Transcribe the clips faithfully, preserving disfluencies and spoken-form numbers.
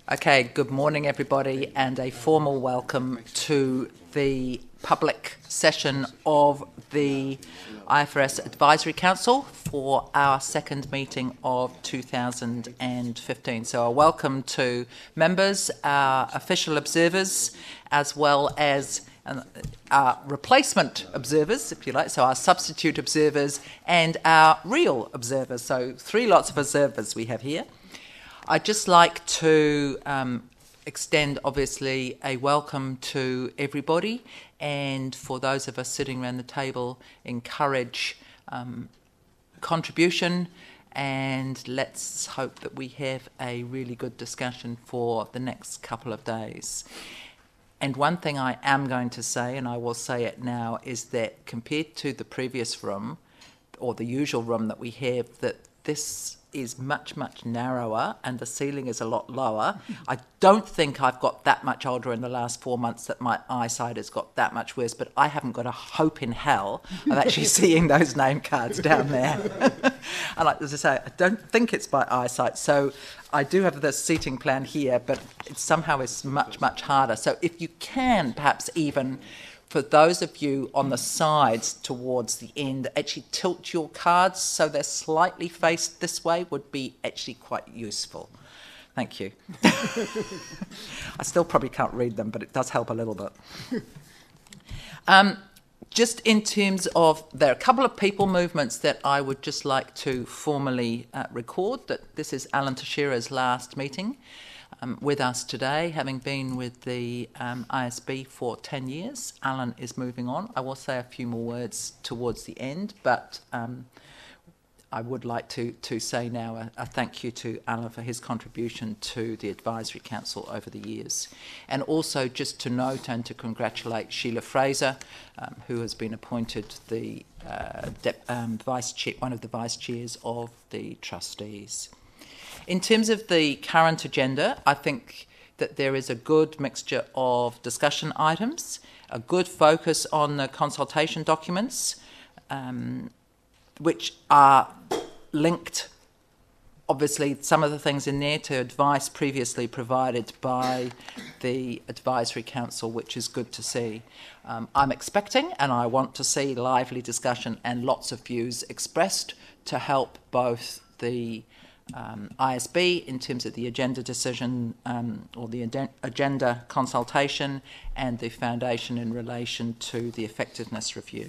Okay, good morning everybody, and a formal welcome to the public session of the I F R S Advisory Council for our second meeting of two thousand fifteen. So a welcome to members, our official observers, as well as our replacement observers, if you like, so our substitute observers and our real observers. So three lots of observers we have here. I'd just like to um, extend, obviously, a welcome to everybody, and for those of us sitting around the table, encourage um, contribution, and let's hope that we have a really good discussion for the next couple of days. And one thing I am going to say, and I will say it now, is that compared to the previous room, or the usual room that we have, that this is much, much narrower and the ceiling is a lot lower. I don't think I've got that much older in the last four months that my eyesight has got that much worse, but I haven't got a hope in hell of actually seeing those name cards down there. And like, as I say, I don't think it's my eyesight. So I do have the seating plan here, but it somehow is much, much harder. So if you can perhaps even, for those of you on the sides towards the end, actually tilt your cards so they're slightly faced this way would be actually quite useful. Thank you. I still probably can't read them, but it does help a little bit. Um, just in terms of, there are a couple of people movements that I would just like to formally uh, record, that this is Alan Teixeira's last meeting Um, with us today, having been with the um, I S B for ten years. Alan is moving on. I will say a few more words towards the end, but um, I would like to, to say now a, a thank you to Alan for his contribution to the Advisory Council over the years. And also just to note and to congratulate Sheila Fraser, um, who has been appointed the uh, de- um, vice chair, one of the vice chairs of the trustees. In terms of the current agenda, I think that there is a good mixture of discussion items, a good focus on the consultation documents, um, which are linked, obviously, some of the things in there to advice previously provided by the Advisory Council, which is good to see. Um, I'm expecting, and I want to see, lively discussion and lots of views expressed to help both the Um, I S B in terms of the agenda decision um, or the ad- agenda consultation, and the Foundation in relation to the effectiveness review.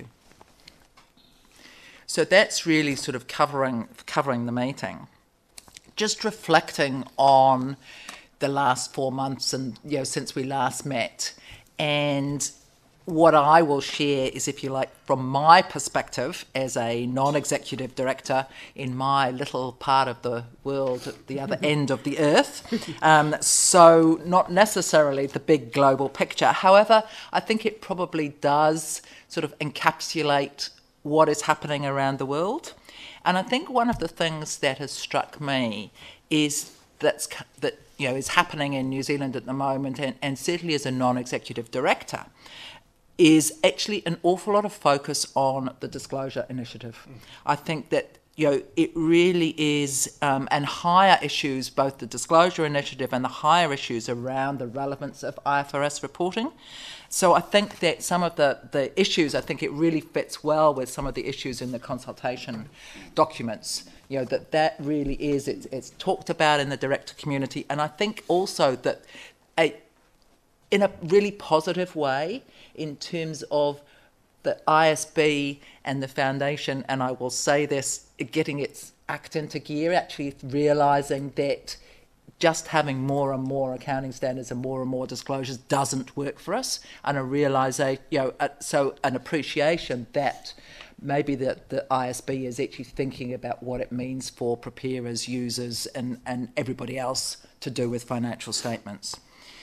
So that's really sort of covering covering the meeting. Just reflecting on the last four months and, you know, since we last met, and what I will share is, if you like, from my perspective as a non-executive director in my little part of the world at the other end of the earth. Um, so not necessarily the big global picture. However, I think it probably does sort of encapsulate what is happening around the world. And I think one of the things that has struck me is that's, that you know is happening in New Zealand at the moment, and, and certainly as a non-executive director, is actually an awful lot of focus on the disclosure initiative. Mm. I think that, you know, it really is, um, and higher issues, both the disclosure initiative and the higher issues around the relevance of I F R S reporting. So I think that some of the, the issues, I think it really fits well with some of the issues in the consultation documents. You know, that that really is, it's, it's talked about in the director community. And I think also that a, in a really positive way, in terms of the I S B and the Foundation, and I will say this, getting its act into gear, actually realising that just having more and more accounting standards and more and more disclosures doesn't work for us, and a realisation, you know, uh, so an appreciation that maybe the, the I S B is actually thinking about what it means for preparers, users, and, and everybody else to do with financial statements.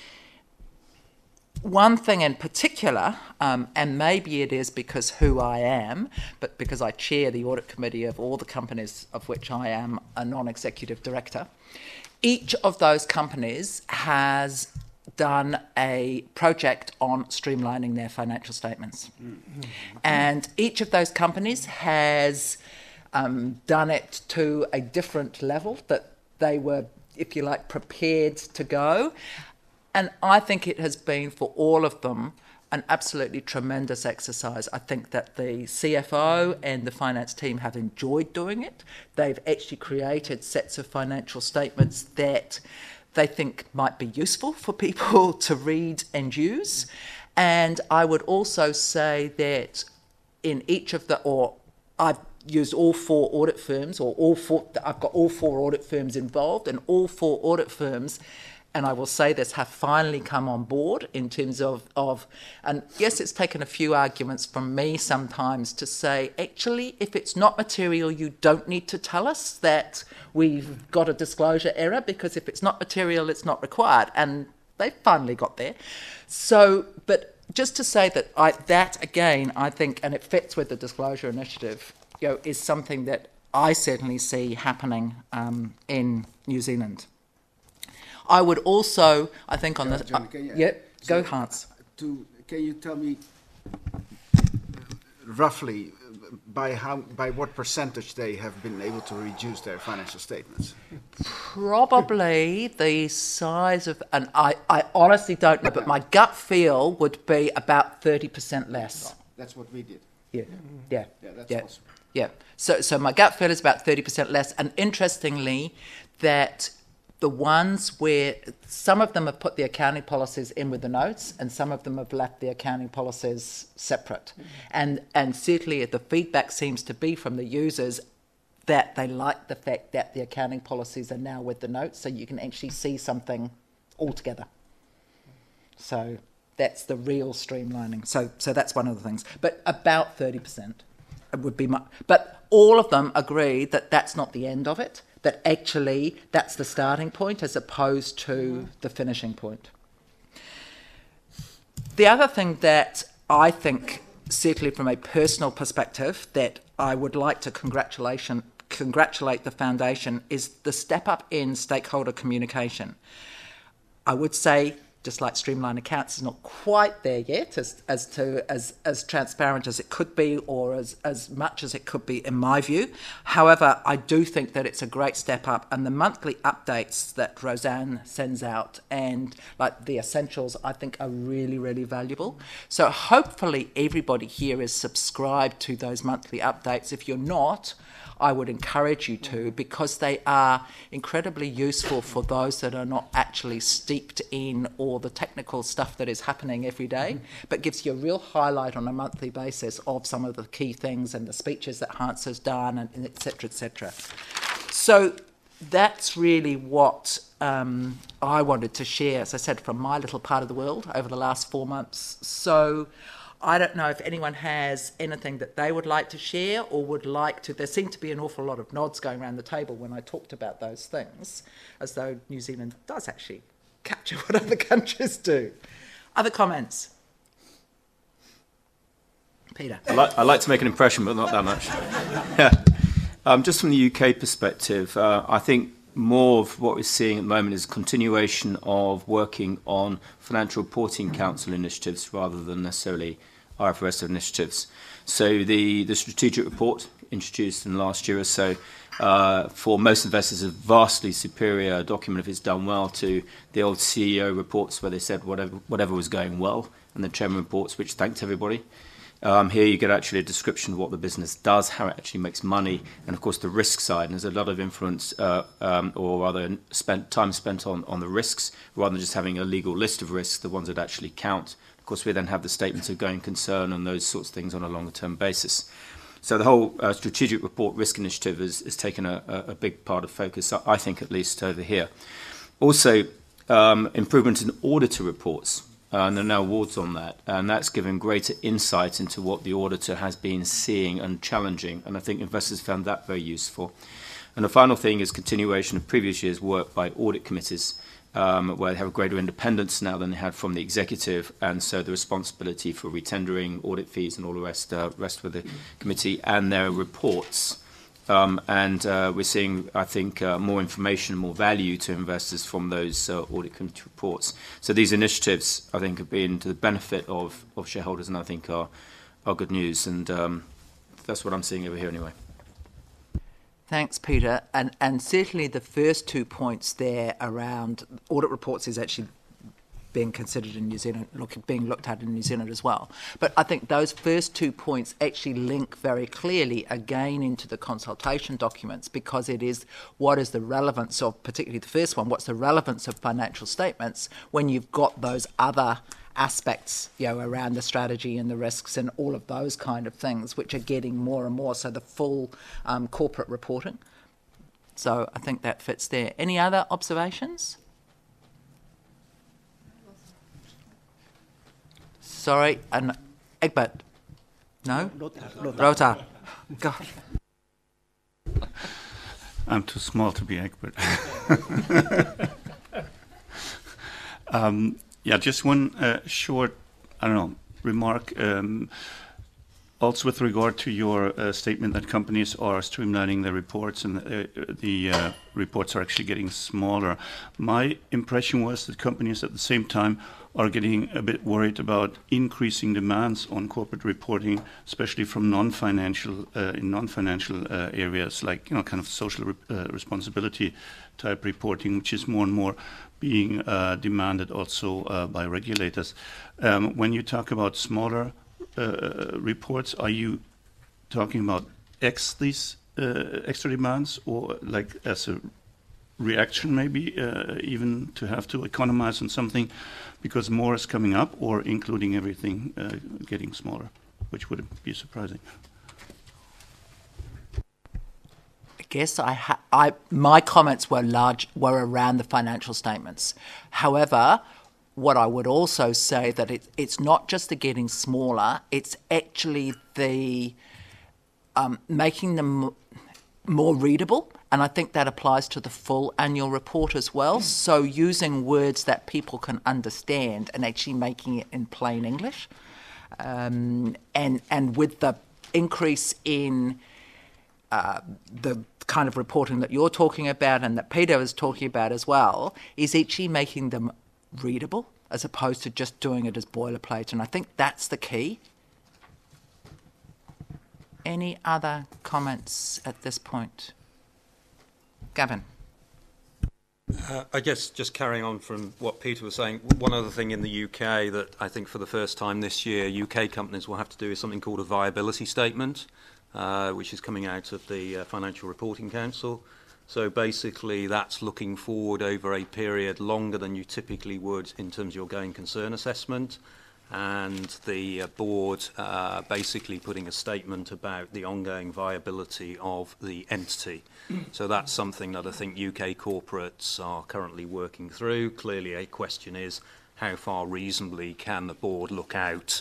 One thing in particular, um, and maybe it is because who I am, but because I chair the audit committee of all the companies of which I am a non-executive director, each of those companies has done a project on streamlining their financial statements. Mm-hmm. And each of those companies has um, done it to a different level, that they were if you like, prepared to go. And I think it has been, for all of them, an absolutely tremendous exercise. I think that the C F O and the finance team have enjoyed doing it. They've actually created sets of financial statements that they think might be useful for people to read and use. And I would also say that in each of the, or I've used all four audit firms, or all four, I've got all four audit firms involved, and all four audit firms, and I will say this, have finally come on board in terms of, of, and yes, it's taken a few arguments from me sometimes to say, actually, if it's not material, you don't need to tell us that we've got a disclosure error, because if it's not material, it's not required. And they finally got there. So, but just to say that I, that again, I think, and it fits with the disclosure initiative, you know, is something that I certainly see happening um, in New Zealand. I would also, I think, on John, the... John, uh, can you, yeah, so go Hans. To, can you tell me roughly by how, by what percentage they have been able to reduce their financial statements? Probably the size of, and I, I honestly don't know, but my gut feel would be about thirty percent less. That's what we did. Yeah, yeah, Yeah, that's yeah. awesome. Yeah. So, so my gut feel is about thirty percent less. And interestingly, that the ones where some of them have put the accounting policies in with the notes, and some of them have left the accounting policies separate. Mm-hmm. And and certainly the feedback seems to be from the users that they like the fact that the accounting policies are now with the notes, so you can actually see something altogether. So that's the real streamlining. So so that's one of the things. But about thirty percent would be my... But all of them agree that that's not the end of it, that actually that's the starting point as opposed to mm-hmm. the finishing point. The other thing that I think, certainly from a personal perspective, that I would like to congratulation, congratulate the Foundation is the step up in stakeholder communication. I would say, just like Streamline Accounts is not quite there yet as, as to as, as transparent as it could be, or as, as much as it could be in my view. However, I do think that it's a great step up, and the monthly updates that Roseanne sends out and like the essentials, I think are really, really valuable. So hopefully everybody here is subscribed to those monthly updates. If you're not, I would encourage you to, because they are incredibly useful for those that are not actually steeped in all the technical stuff that is happening every day, but gives you a real highlight on a monthly basis of some of the key things and the speeches that Hans has done, and, and et cetera, et cetera. So that's really what um, I wanted to share, as I said, from my little part of the world over the last four months. So I don't know if anyone has anything that they would like to share or would like to. There seemed to be an awful lot of nods going around the table when I talked about those things, as though New Zealand does actually capture what other countries do. Other comments? Peter. I like, I like to make an impression, but not that much. Yeah. Um, just from the U K perspective, uh, I think more of what we're seeing at the moment is a continuation of working on Financial Reporting Council initiatives rather than necessarily I F R S initiatives. So the, the strategic report introduced in the last year or so, uh, for most investors, is a vastly superior document if it's done well to the old C E O reports where they said whatever, whatever was going well, and the chairman reports which thanked everybody. Um, here you get actually a description of what the business does, how it actually makes money, and of course the risk side. And there's a lot of influence, uh, um, or rather spent, time spent on, on the risks, rather than just having a legal list of risks, the ones that actually count. Of course, we then have the statements of going concern and those sorts of things on a longer term basis. So the whole uh, strategic report risk initiative has, has taken a, a big part of focus, I think, at least over here. Also, um, improvement in auditor reports. Uh, and there are now awards on that, and that's given greater insight into what the auditor has been seeing and challenging, and I think investors found that very useful. And the final thing is continuation of previous years' work by audit committees, um, where they have a greater independence now than they had from the executive, and so the responsibility for retendering, audit fees and all the rest, uh, rest with the committee, and their reports. Um, and uh, we're seeing, I think, uh, more information, more value to investors from those uh, audit committee reports. So these initiatives, I think, have been to the benefit of, of shareholders, and I think are, are good news. And um, that's what I'm seeing over here anyway. Thanks, Peter. And and certainly the first two points there around audit reports is actually being considered in New Zealand, look, being looked at in New Zealand as well. But I think those first two points actually link very clearly again into the consultation documents, because it is what is the relevance of, particularly the first one, what's the relevance of financial statements when you've got those other aspects, you know, around the strategy and the risks and all of those kind of things, which are getting more and more, so the full um, corporate reporting. So I think that fits there. Any other observations? Sorry, and Egbert. No? Rota. God. I'm too small to be Egbert. um, yeah, just one uh, short, I don't know, remark. Um, also with regard to your uh, statement that companies are streamlining their reports and uh, the uh, reports are actually getting smaller. My impression was that companies at the same time are getting a bit worried about increasing demands on corporate reporting, especially from non-financial uh, in non-financial uh, areas, like, you know, kind of social re uh, responsibility type reporting, which is more and more being uh, demanded also uh, by regulators. Um, when you talk about smaller uh, reports, are you talking about X these uh, extra demands, or like as a reaction maybe uh, even to have to economize on something because more is coming up, or including everything uh, getting smaller, which would be surprising? I guess I, ha I my comments were large were around the financial statements. However, what I would also say that it, it's not just the getting smaller; it's actually the um, making them more readable. And I think that applies to the full annual report as well. So using words that people can understand and actually making it in plain English. Um, and, and with the increase in uh, the kind of reporting that you're talking about and that Peter was talking about as well, is actually making them readable as opposed to just doing it as boilerplate. And I think that's the key. Any other comments at this point? Gavin. Uh, I guess just carrying on from what Peter was saying, one other thing in the U K that I think for the first time this year U K companies will have to do is something called a viability statement, uh, which is coming out of the uh, Financial Reporting Council. So basically that's looking forward over a period longer than you typically would in terms of your going concern assessment. And the uh, board uh, basically putting a statement about the ongoing viability of the entity. So that's something that I think U K corporates are currently working through. Clearly a question is how far reasonably can the board look out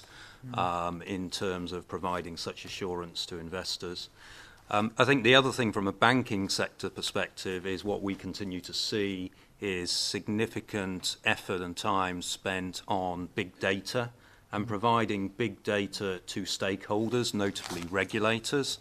um, in terms of providing such assurance to investors. Um, I think the other thing from a banking sector perspective is what we continue to see is significant effort and time spent on big data and providing big data to stakeholders, notably regulators.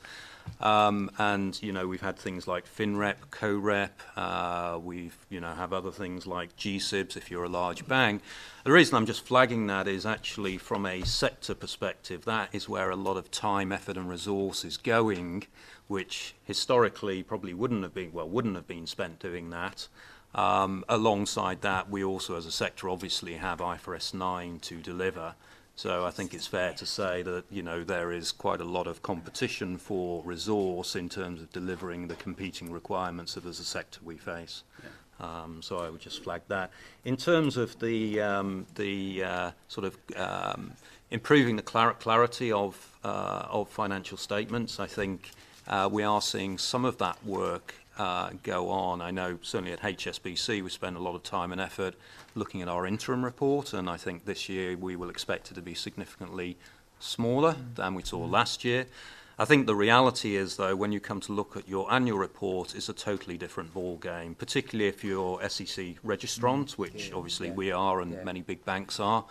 Um, and, you know, we've had things like FinRep, CoRep, uh, we've, you know, have other things like G SIBs if you're a large bank. The reason I'm just flagging that is actually from a sector perspective, that is where a lot of time, effort and resource is going, which historically probably wouldn't have been, well, wouldn't have been spent doing that. Um, alongside that, we also as a sector obviously have I F R S nine to deliver. So I think it's fair to say that, you know, there is quite a lot of competition for resource in terms of delivering the competing requirements that as a sector we face. Yeah. Um, so I would just flag that. In terms of the, um, the uh, sort of um, improving the clar clarity of, uh, of financial statements, I think uh, we are seeing some of that work uh, go on. I know certainly at H S B C we spend a lot of time and effort looking at our interim report, and I think this year we will expect it to be significantly smaller than we saw last year. I think the reality is, though, when you come to look at your annual report, it's a totally different ball game, particularly if you're S E C registrant, which yeah, obviously yeah. we are and yeah. many big banks are.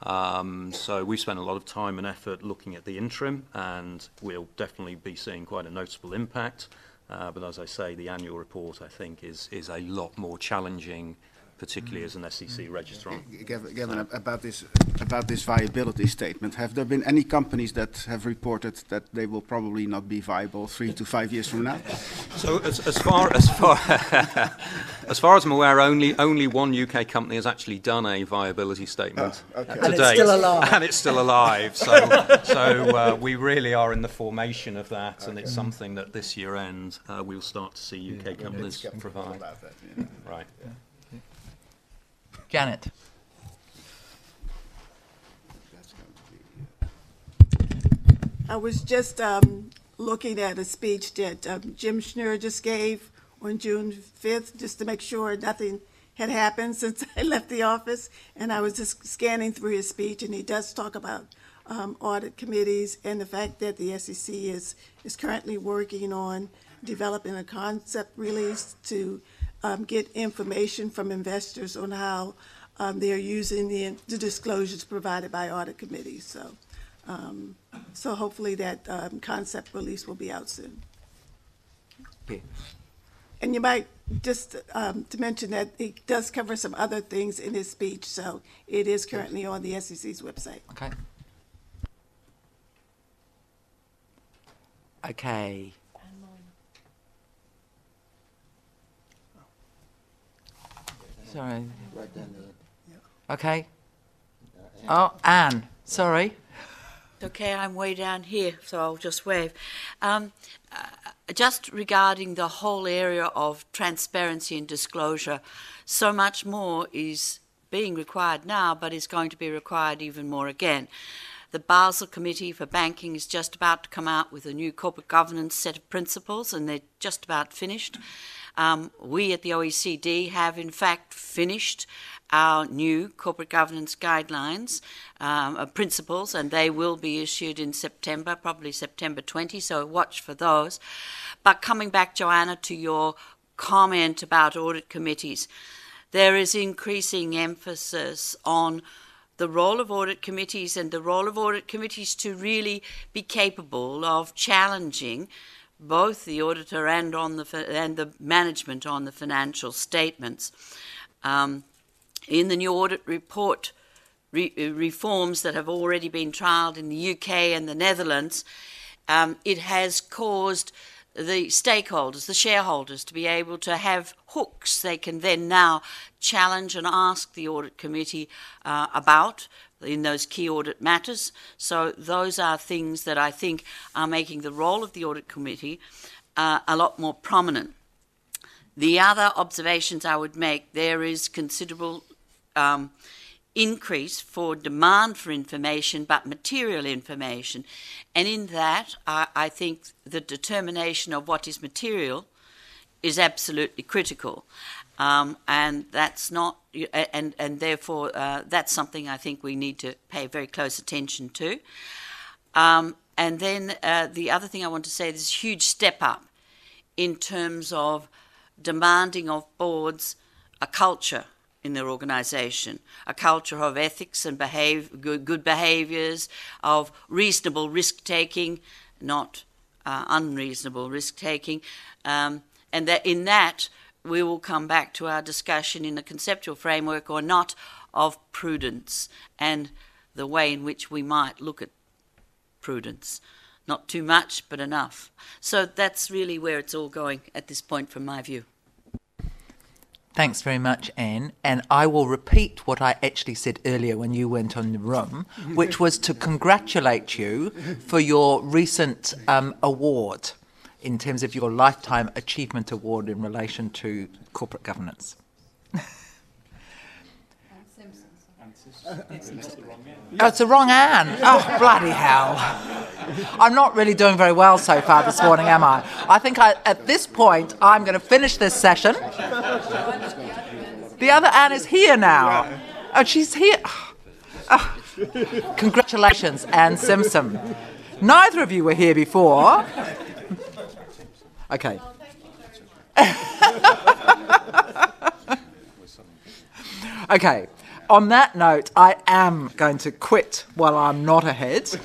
Um, so we spent a lot of time and effort looking at the interim, and we'll definitely be seeing quite a noticeable impact. Uh, but as I say, the annual report, I think, is, is a lot more challenging particularly as an S E C registrant. Gavin, Gavin, about this about this viability statement, have there been any companies that have reported that they will probably not be viable three to five years from now? So as, as far as far as far as I'm aware, only only one U K company has actually done a viability statement Oh, okay. to And it's date, still alive. and it's still alive. So so uh, we really are in the formation of that, okay. And it's something that this year end uh, we'll start to see U K yeah, companies provide. About that, yeah. Right. Yeah. Janet. I was just um, looking at a speech that um, Jim Schnur just gave on June fifth, just to make sure nothing had happened since I left the office. And I was just scanning through his speech, and he does talk about um, audit committees and the fact that the S E C is, is currently working on developing a concept release to um, get information from investors on how um, they're using the, the disclosures provided by audit committees. So. Um, so hopefully that um, concept release will be out soon. Yeah. And you might just um, to mention that it does cover some other things in his speech, so it is currently on the S E C's website. Okay. Okay. Sorry. Okay. Oh, Anne. Sorry. Okay, I'm way down here, so I'll just wave. Um, uh, just regarding the whole area of transparency and disclosure, so much more is being required now, but is going to be required even more again. The Basel Committee for Banking is just about to come out with a new corporate governance set of principles, and they're just about finished. Um, we at the O E C D have, in fact, finished our new corporate governance guidelines, um, uh, principles, and they will be issued in September, probably September twentieth, so watch for those. But coming back, Joanna, to your comment about audit committees, there is increasing emphasis on the role of audit committees and the role of audit committees to really be capable of challenging both the auditor and on the and the management on the financial statements. Um, in the new audit report re reforms that have already been trialled in the U K and the Netherlands, um, it has caused the stakeholders, the shareholders, to be able to have hooks they can then now challenge and ask the audit committee uh, about in those key audit matters. So those are things that I think are making the role of the audit committee uh, a lot more prominent. The other observations I would make, there is considerable um, increase for demand for information, but material information. And in that, I, I think the determination of what is material is absolutely critical. Um, and that's not, and, and therefore uh, that's something I think we need to pay very close attention to. Um, and then uh, the other thing I want to say, there's a huge step up in terms of demanding of boards a culture in their organisation, a culture of ethics and behave, good, good behaviours, of reasonable risk-taking, not uh, unreasonable risk-taking, um, and that in that we will come back to our discussion in a conceptual framework or not of prudence and the way in which we might look at prudence. Not too much, but enough. So that's really where it's all going at this point from my view. Thanks very much, Anne. And I will repeat what I actually said earlier when you went on the room, which was to congratulate you for your recent um, award in terms of your Lifetime Achievement Award in relation to corporate governance. Oh, it's the wrong Anne. Oh, bloody hell. I'm not really doing very well so far this morning, am I? I think I, at this point, I'm going to finish this session. The other Anne is here now. Oh, she's here. Oh. Congratulations, Anne Simpson. Neither of you were here before. Okay. Okay. On that note, I am going to quit while I'm not ahead.